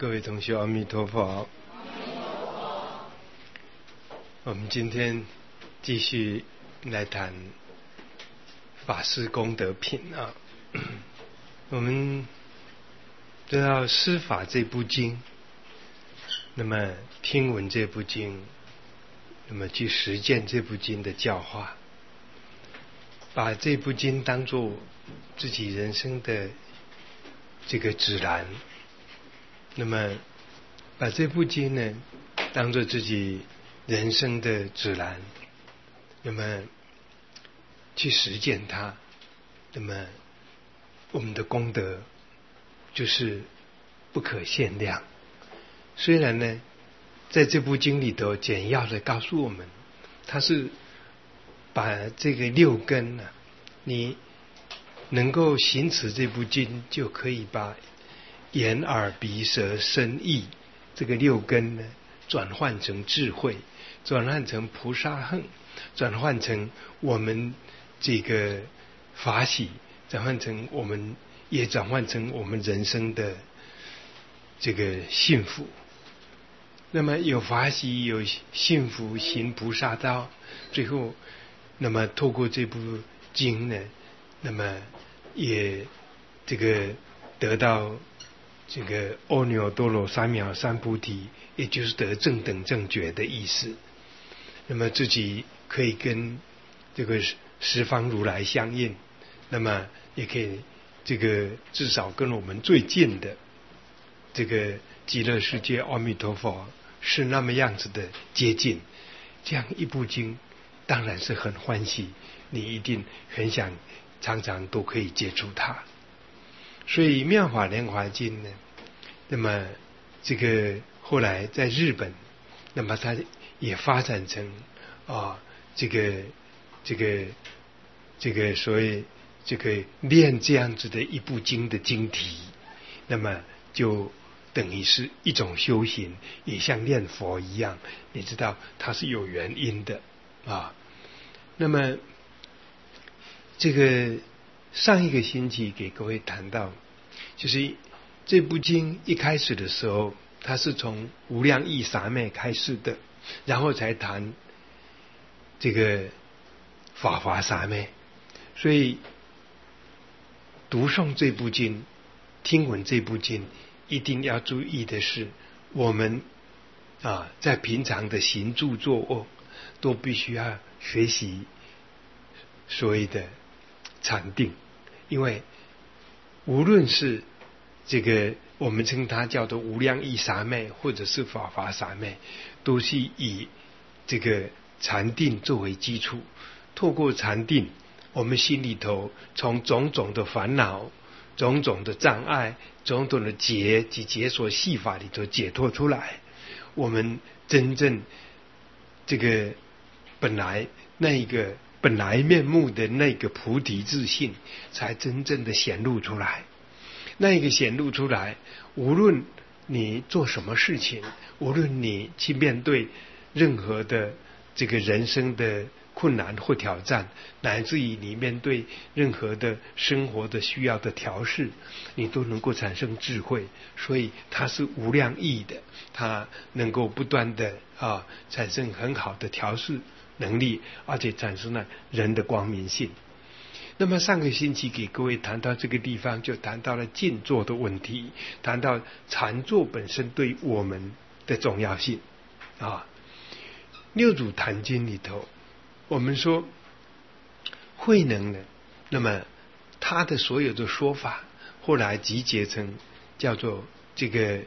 各位同学，阿弥陀佛。我们今天继续来谈法师功德品啊。我们知道师法这部经，那么听闻这部经，那么去实践这部经的教化，把这部经当作自己人生的这个指南，那么把这部经呢当作自己人生的指南，那么去实践它，那么我们的功德就是不可限量。虽然呢在这部经里头简要的告诉我们，它是把这个六根啊，你能够行持这部经，就可以把眼耳鼻舌身意这个六根呢转换成智慧，转换成菩萨行，转换成我们这个法喜，转换成我们人生的这个幸福。那么有法喜有幸福，行菩萨道，最后那么透过这部经呢，那么也这个得到这个阿耨多罗三藐三菩提，也就是得正等正觉的意思。那么自己可以跟这个十方如来相应，那么也可以这个至少跟我们最近的这个极乐世界阿弥陀佛是那么样子的接近。这样一部经当然是很欢喜，你一定很想常常都可以接触它。所以妙法莲华经呢，那么这个后来在日本，那么它也发展成这个所谓这个练这样子的一部经的经题，那么就等于是一种修行，也像念佛一样，你知道它是有原因的啊。那么这个上一个星期给各位谈到，就是这部经一开始的时候，它是从无量义傻妹开始的，然后才谈这个法华傻妹。所以读诵这部经，听闻这部经，一定要注意的是，我们在平常的行住坐卧都必须要学习所谓的禅定。因为无论是这个我们称它叫做无量义傻妹，或者是法华傻妹，都是以这个禅定作为基础。透过禅定，我们心里头从种种的烦恼、种种的障碍、种种的结及解锁系法里头解脱出来，我们真正这个本来面目的那个菩提自信才真正的显露出来。那个显露出来，无论你做什么事情，无论你去面对任何的这个人生的困难或挑战，乃至于你面对任何的生活的需要的调试，你都能够产生智慧。所以它是无量义的，它能够不断的产生很好的调试能力，而且产生了人的光明性。那么上个星期给各位谈到这个地方，就谈到了静坐的问题，谈到禅坐本身对我们的重要性六祖坛经里头，我们说慧能呢，那么他的所有的说法后来集结成叫做这个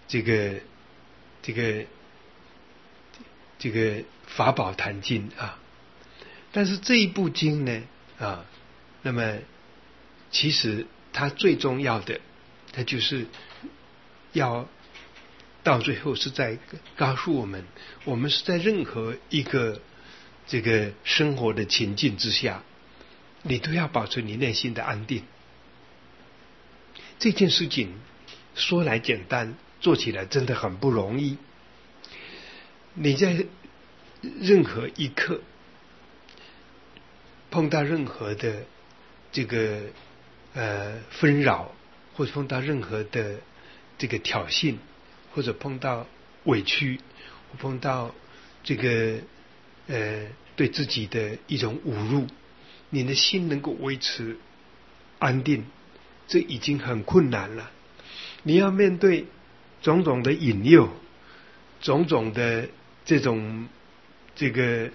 法宝坛经但是这一部经呢那么其实它最重要的，它就是要到最后是在告诉我们，我们是在任何一个这个生活的情境之下，你都要保持你内心的安定。这件事情说来简单，做起来真的很不容易。你在任何一刻碰到任何的这个纷扰，或者碰到任何的这个挑衅或者碰到委屈，或碰到这个对自己的一种侮辱，你的心能够维持安定，这已经很困难了。你要面对种种的引诱，种种的这种这个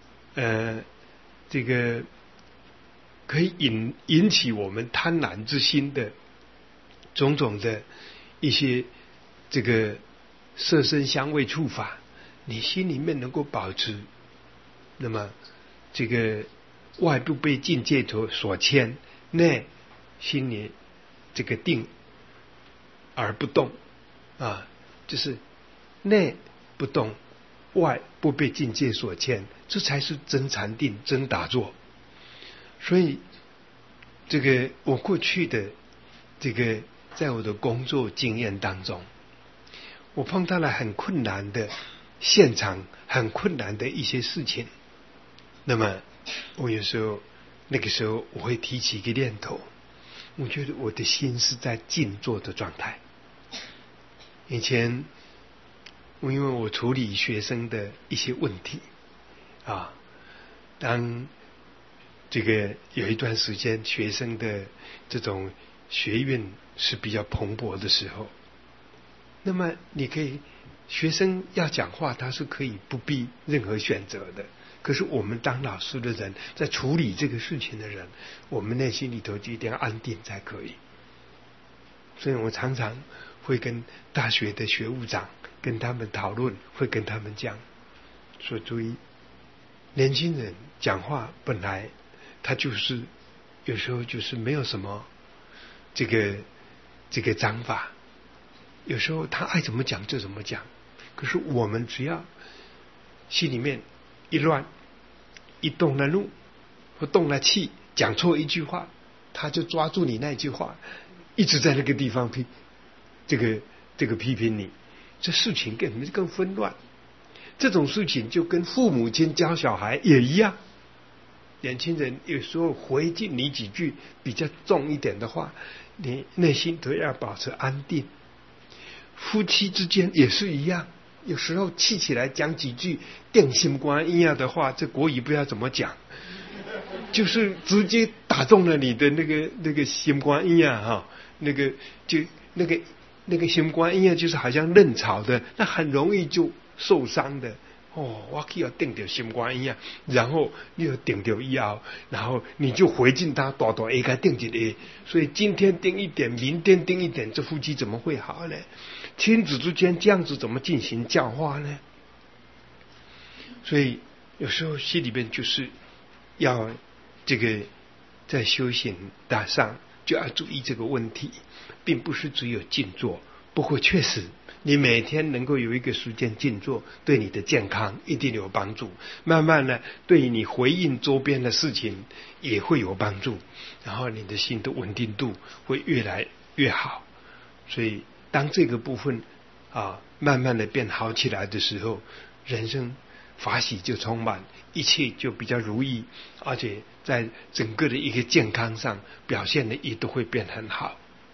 可以引起我们贪婪之心的种种的一些这个色身香味触法，你心里面能够保持，那么这个外不被境界所牵，内心里这个定而不动啊，就是内不动，外不被境界所牵，这才是真禅定，真打坐。所以这个我过去的这个在我的工作经验当中，我碰到了很困难的现场，很困难的一些事情，那么我有时候那个时候我会提起一个念头，我觉得我的心是在静坐的状态。以前因为我处理学生的一些问题啊，当这个有一段时间学生的这种学运是比较蓬勃的时候，那么你可以学生要讲话，他是可以不必任何选择的。可是我们当老师的人，在处理这个事情的人，我们内心里头就一定要安定才可以。所以我常常会跟大学的学务长跟他们讨论，会跟他们讲说，注意年轻人讲话本来他就是有时候就是没有什么这个章法，有时候他爱怎么讲就怎么讲。可是我们只要心里面一乱，一动了怒或动了气，讲错一句话，他就抓住你那句话，一直在那个地方这个批评你，这事情更纷乱。这种事情就跟父母亲教小孩也一样，年轻人有时候回敬你几句比较重一点的话，你内心都要保持安定。夫妻之间也是一样，有时候气起来讲几句定心观一样的话，这国语不知道怎么讲，就是直接打中了你的那个心观一样哈，那个心观一样，就是好像嫩草的，那很容易就受伤的。我可以要定掉心观一样，然后你要定掉以后，然后你就回敬他，大大一个定一个。所以今天定一点，明天定一点，这夫妻怎么会好呢？亲子之间这样子怎么进行教化呢？所以有时候心里面就是要这个在修行上就要注意这个问题，并不是只有静坐。不过确实你每天能够有一个时间静坐，对你的健康一定有帮助，慢慢呢对你回应周边的事情也会有帮助，然后你的心的稳定度会越来越好。所以当这个部分慢慢的变好起来的时候，人生法喜就充满，一切就比较如意，而且在整个的一个健康上表现的也都会变很好。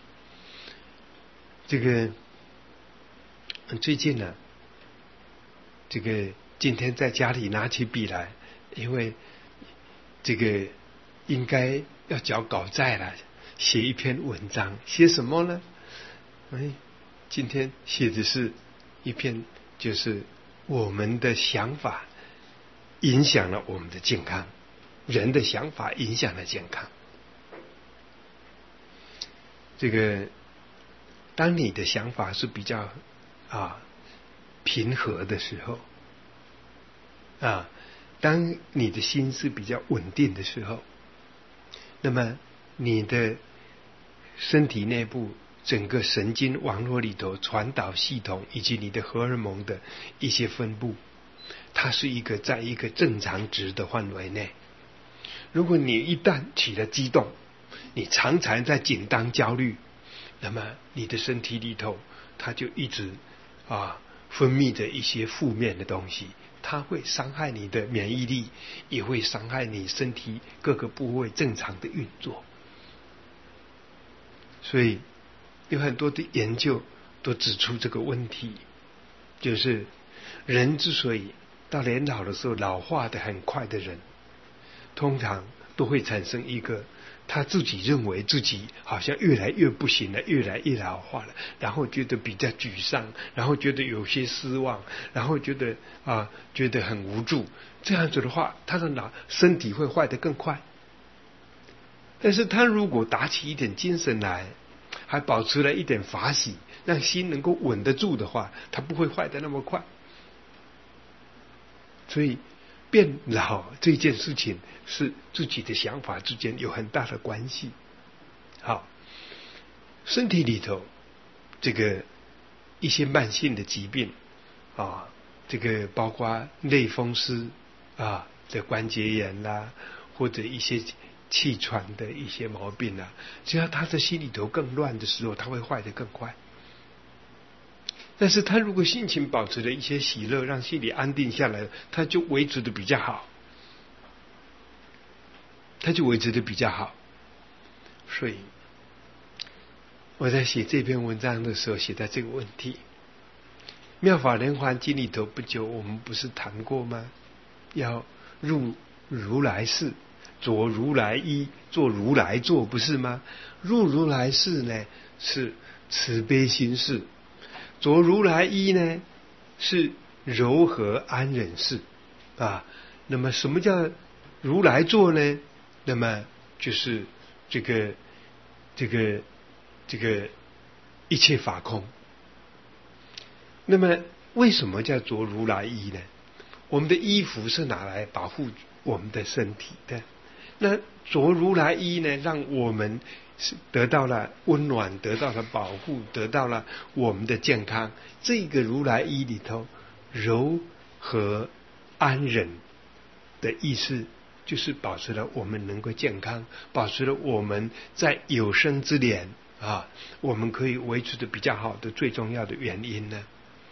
这个最近呢，这个今天在家里拿起笔来，因为这个应该要交稿债了，写一篇文章。写什么呢？今天写的是一篇，就是我们的想法影响了我们的健康，人的想法影响了健康。这个当你的想法是比较平和的时候当你的心是比较稳定的时候，那么你的身体内部整个神经网络里头传导系统以及你的荷尔蒙的一些分布，它是在一个正常值的范围内。如果你一旦起了激动，你常常在紧张焦虑，那么你的身体里头它就一直分泌着一些负面的东西，它会伤害你的免疫力，也会伤害你身体各个部位正常的运作。所以有很多的研究都指出这个问题，就是人之所以到年老的时候老化的很快的人，通常都会产生一个他自己认为自己好像越来越不行了，越来越老化了，然后觉得比较沮丧，然后觉得有些失望，然后觉得很无助。这样子的话，他的身体会坏得更快。但是他如果打起一点精神来，还保持了一点法喜，让心能够稳得住的话，他不会坏得那么快。所以变老这件事情是自己的想法之间有很大的关系。好，身体里头这个一些慢性的疾病啊，这个包括类风湿啊的关节炎啦，或者一些气喘的一些毛病啊，只要他的心里头更乱的时候，他会坏得更快。但是他如果心情保持了一些喜乐，让心里安定下来，他就维持的比较好，所以我在写这篇文章的时候写到这个问题。妙法莲华经里头不久我们不是谈过吗？要入如来室，着如来衣，做如来坐，不是吗？入如来室呢是慈悲心事，着如来衣呢是柔和安忍事啊。那么什么叫如来坐呢？那么就是这个一切法空。那么为什么叫着如来衣呢？我们的衣服是拿来保护我们的身体的，那着如来衣呢，让我们得到了温暖，得到了保护，得到了我们的健康。这个如来衣里头柔和安忍的意思，就是保持了我们能够健康，保持了我们在有生之年啊，我们可以维持的比较好的最重要的原因呢。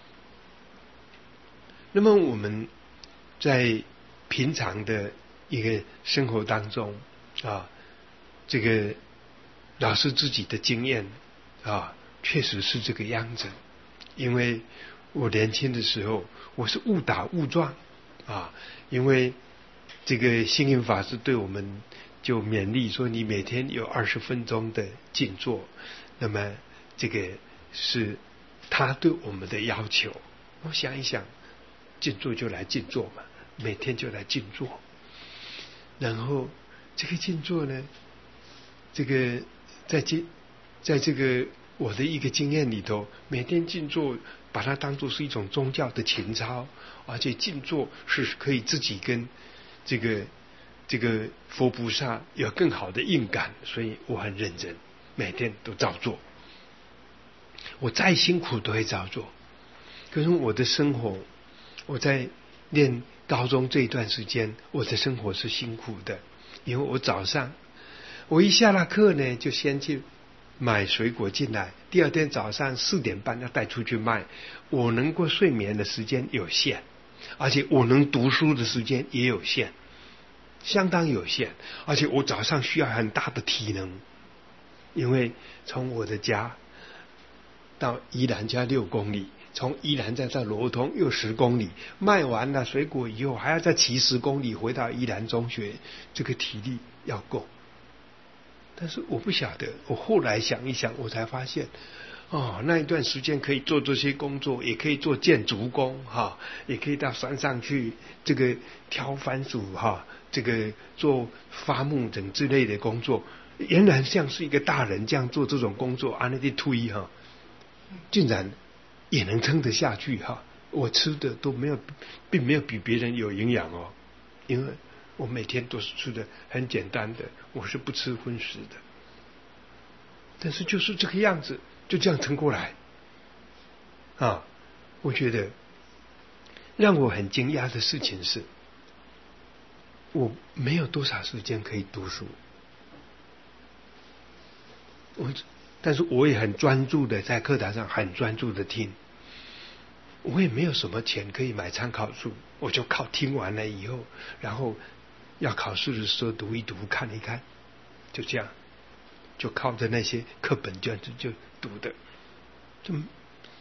那么我们在平常的一个生活当中啊，这个老师自己的经验啊，确实是这个样子。因为我年轻的时候，我是误打误撞啊，因为这个星云法师对我们就勉励说，你每天有20分钟的静坐，那么这个是他对我们的要求。我想一想，静坐就来静坐嘛，每天就来静坐。然后这个静坐呢，这个在这个我的一个经验里头，每天静坐把它当作是一种宗教的情操，而且静坐是可以自己跟这个佛菩萨有更好的应感，所以我很认真，每天都照做。我再辛苦都会照做。可是我的生活，我在念高中这一段时间，我的生活是辛苦的，因为我早上我一下了课呢，就先去买水果进来，第二天早上4点半要带出去卖。我能够睡眠的时间有限，而且我能读书的时间也有限，相当有限。而且我早上需要很大的体能，因为从我的家到宜兰加6公里，从宜兰再到罗东又10公里，卖完了水果以后还要再骑10公里回到宜兰中学，这个体力要够。但是我不晓得，我后来想一想，我才发现那一段时间可以做这些工作，也可以做建筑工也可以到山上去这个挑番薯这个做伐木等之类的工作，仍然像是一个大人这样做这种工作，那些推竟然也能撑得下去我吃的都没有，并没有比别人有营养因为我每天都是吃的很简单的，我是不吃荤食的。但是就是这个样子，就这样撑过来我觉得让我很惊讶的事情是，我没有多少时间可以读书，但是我也很专注的在课堂上很专注的听。我也没有什么钱可以买参考书，我就靠听完了以后，然后要考试的时候读一读看一看，就这样，就靠着那些课本卷子就读的，就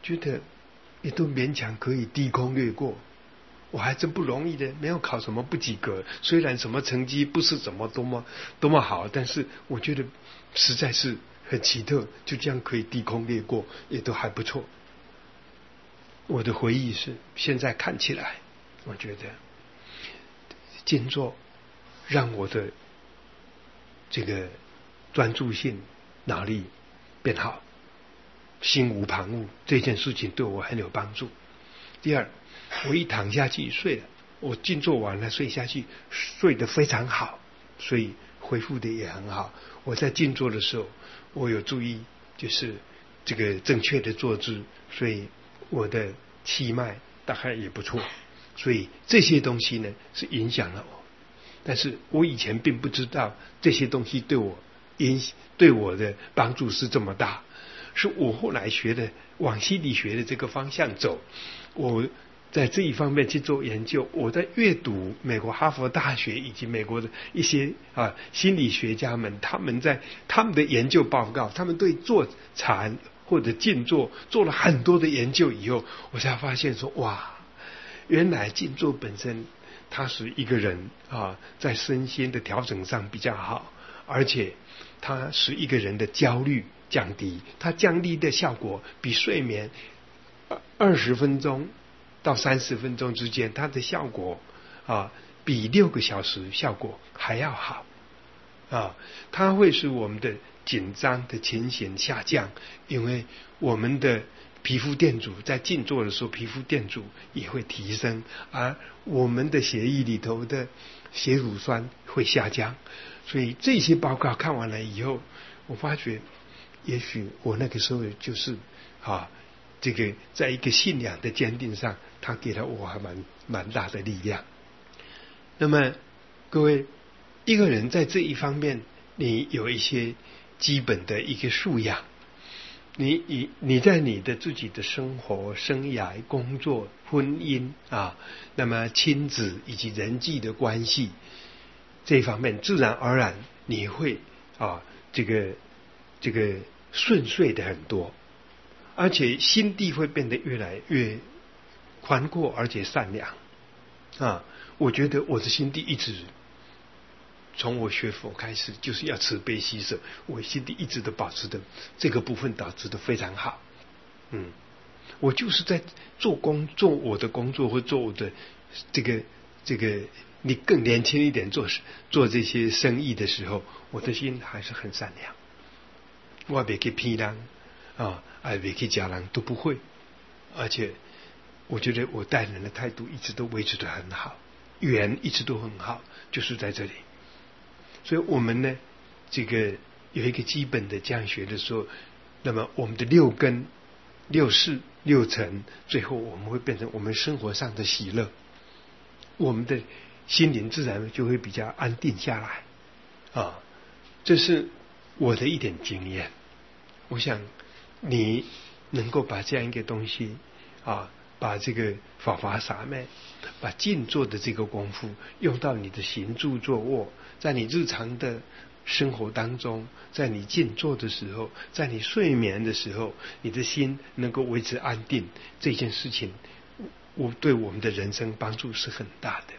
觉得也都勉强可以低空掠过。我还真不容易的，没有考什么不及格，虽然什么成绩不是怎么多么好，但是我觉得实在是很奇特，就这样可以低空掠过，也都还不错。我的回忆是，现在看起来，我觉得静坐让我的这个专注性、脑力变好，心无旁骛，这件事情对我很有帮助。第二，我一躺下去睡了，我静坐完了睡下去，睡得非常好，所以恢复的也很好。我在静坐的时候，我有注意就是这个正确的坐姿，所以我的气脉大概也不错。所以这些东西呢是影响了我，但是我以前并不知道这些东西对我的帮助是这么大，是我后来学的往心理学的这个方向走，我在这一方面去做研究。我在阅读美国哈佛大学以及美国的一些心理学家们，他们在他们的研究报告，他们对坐禅或者静坐做了很多的研究以后，我才发现说，哇，原来静坐本身它使一个人在身心的调整上比较好，而且它使一个人的焦虑降低，它降低的效果比睡眠20分钟到30分钟之间，它的效果比6个小时效果还要好它会使我们的紧张的情形下降，因为我们的皮肤电阻在静坐的时候，皮肤电阻也会提升，而我们的血液里头的血乳酸会下降。所以这些报告看完了以后，我发觉也许我那个时候就是这个在一个信仰的坚定上，他给了我还蛮大的力量。那么各位，一个人在这一方面你有一些基本的一个素养，你在你的自己的生活、生涯、工作、婚姻那么亲子以及人际的关系这一方面，自然而然你会这个顺遂的很多，而且心地会变得越来越宽阔，而且善良我觉得我的心地一直从我学佛开始就是要慈悲喜舍，我心地一直都保持的这个部分保持的非常好。我就是在做我的工作或做我的这个你更年轻一点做这些生意的时候，我的心还是很善良，我别去骗人别去假人都不会，而且我觉得我待人的态度一直都维持得很好，缘一直都很好，就是在这里。所以我们呢这个有一个基本的这样学的时候，那么我们的6根6识6尘，最后我们会变成我们生活上的喜乐，我们的心灵自然就会比较安定下来这是我的一点经验。我想你能够把这样一个东西把这个法华三昧，把静坐的这个功夫用到你的行住坐卧，在你日常的生活当中，在你静坐的时候，在你睡眠的时候，你的心能够维持安定，这件事情对我们的人生帮助是很大的。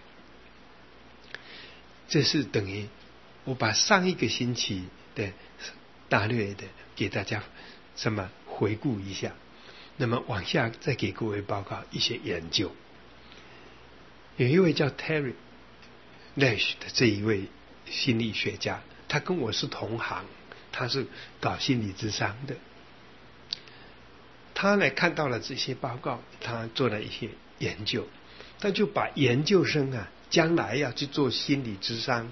这是等于我把上一个星期的大略的给大家回顾一下，那么往下再给各位报告一些研究。有一位叫 Terry Nash 的这一位心理学家，他跟我是同行，他是搞心理咨商的。他呢看到了这些报告，他做了一些研究，他就把研究生将来要去做心理咨商，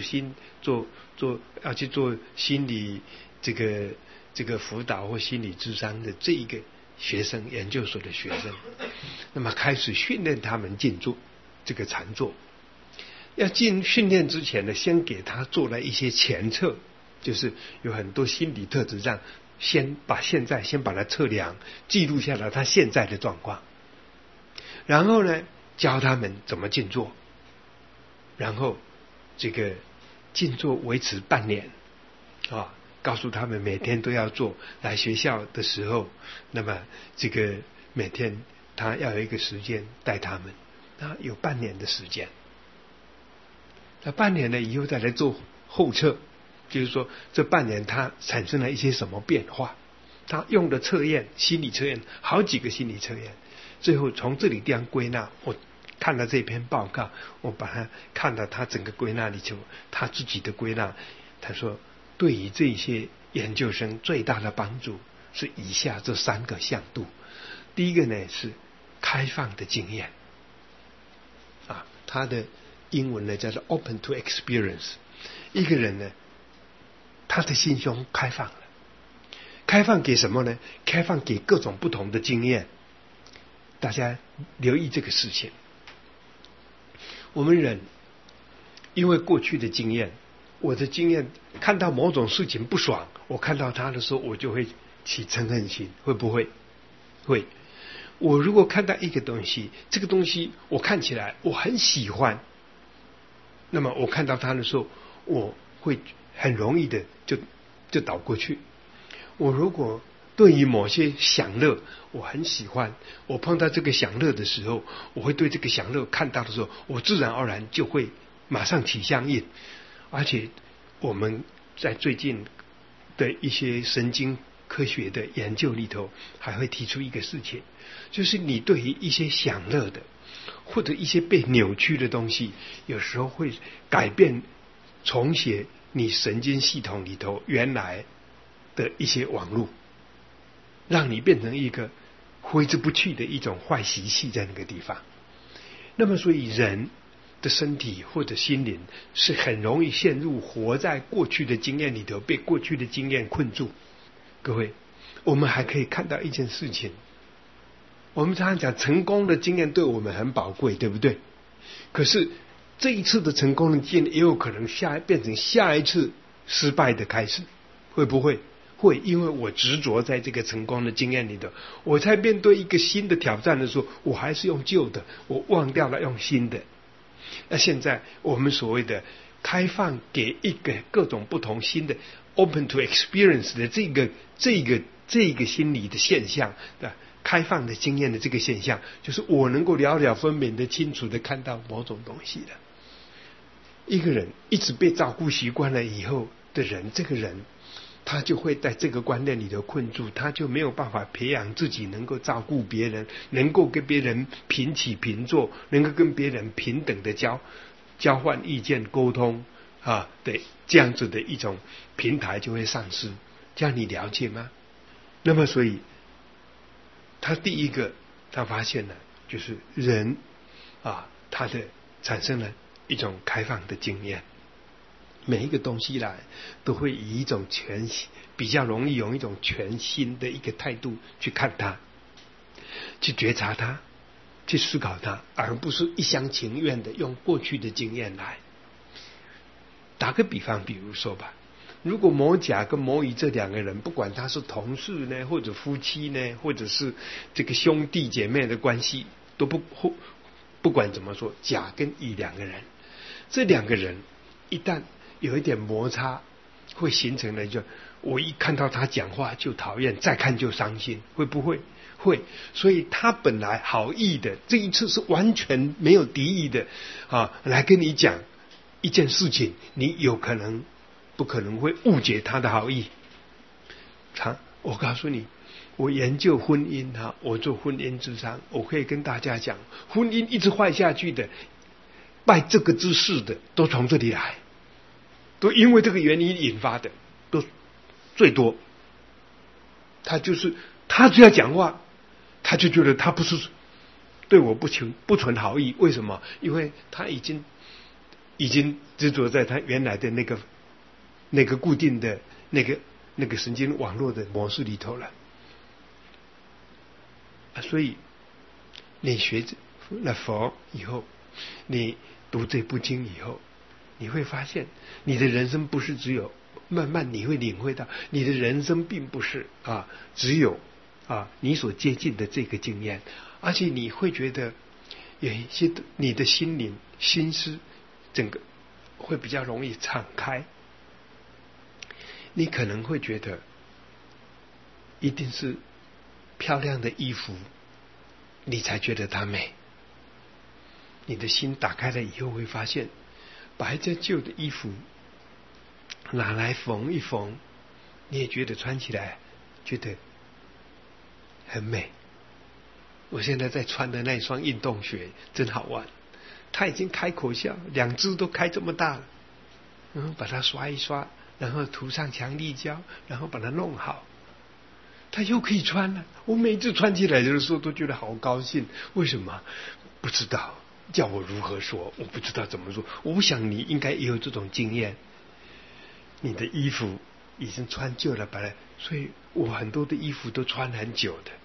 要去做心理这个辅导或心理咨商的这一个学生，研究所的学生，那么开始训练他们静坐这个禅坐。要进训练之前呢，先给他做了一些前测，就是有很多心理特质上，先把它测量记录下来他现在的状况，然后呢教他们怎么静坐，然后这个静坐维持半年告诉他们每天都要做，来学校的时候，那么这个每天他要有一个时间带他们，那有半年的时间。那半年了以后再来做后测，就是说这半年他产生了一些什么变化，他用的测验，心理测验，好几个心理测验，最后从这里地方归纳。我看了这篇报告，我把它看到他整个归纳里头，他自己的归纳，他说对于这些研究生最大的帮助是以下这3个向度。第一个呢是开放的经验，他的英文呢叫做 open to experience。一个人呢，他的心胸开放了，开放给什么呢？开放给各种不同的经验。大家留意这个事情。我们人因为过去的经验，我的经验看到某种事情不爽，我看到它的时候，我就会起嗔恨心，会不会？会。我如果看到一个东西，这个东西我看起来我很喜欢，那么我看到它的时候，我会很容易的就倒过去。我如果对于某些享乐我很喜欢，我碰到这个享乐的时候，我会对这个享乐看到的时候，我自然而然就会马上起相应。而且我们在最近的一些神经科学的研究里头，还会提出一个事情，就是你对于一些享乐的或者一些被扭曲的东西，有时候会改变重写你神经系统里头原来的一些网络，让你变成一个挥之不去的一种坏习气在那个地方。那么所以人的身体或者心灵是很容易陷入活在过去的经验里头，被过去的经验困住。各位，我们还可以看到一件事情，我们常常讲成功的经验对我们很宝贵，对不对？可是这一次的成功的经验也有可能变成下一次失败的开始，会不会？会，因为我执着在这个成功的经验里头，我在面对一个新的挑战的时候，我还是用旧的，我忘掉了用新的。那现在我们所谓的开放给一个各种不同新的 open to experience 的这个心理的现象的开放的经验的这个现象，就是我能够了了分明的清楚的看到某种东西的。一个人一直被照顾习惯了以后的人，这个人他就会在这个观念里头困住，他就没有办法培养自己能够照顾别人，能够跟别人平起平坐，能够跟别人平等的交换意见沟通对，这样子的一种平台就会丧失。这样你了解吗？那么所以他第一个他发现了，就是人他的产生了一种开放的经验，每一个东西来都会以一种比较容易用一种全新的一个态度去看它，去觉察它，去思考它，而不是一厢情愿的用过去的经验来。打个比方，比如说吧，如果某甲跟某乙这2个人，不管他是同事呢，或者夫妻呢，或者是这个兄弟姐妹的关系，都不管怎么说，甲跟乙2个人，这2个人一旦有一点摩擦，会形成了就我一看到他讲话就讨厌，再看就伤心，会不会？会。所以他本来好意的，这一次是完全没有敌意的来跟你讲一件事情，你不可能会误解他的好意。我告诉你，我研究婚姻我做婚姻咨商，我可以跟大家讲，婚姻一直坏下去的，拜这个之事的，都从这里来，都因为这个原因引发的，都最多。他只要讲话，他就觉得他不是对我不存好意。为什么？因为他已经执着在他原来的那个固定的那个神经网络的模式里头了。所以你学了佛以后，你读这部经以后，你会发现你的人生不是只有，慢慢你会领会到，你的人生并不是只有你所接近的这个经验，而且你会觉得有一些你的心灵心思整个会比较容易敞开。 你可能会觉得一定是漂亮的衣服你才觉得它美。你的心打开了以后会发现，把一件旧的衣服拿来缝一缝，你也觉得穿起来觉得很美。我现在在穿的那一双运动鞋真好玩，它已经开口笑，2只都开这么大了。然后把它刷一刷，然后涂上强力胶，然后把它弄好，它又可以穿了。我每次穿起来的时候都觉得好高兴。为什么？不知道，叫我如何说，我不知道怎么说。我想你应该也有这种经验，你的衣服已经穿旧了，所以我很多的衣服都穿很久的。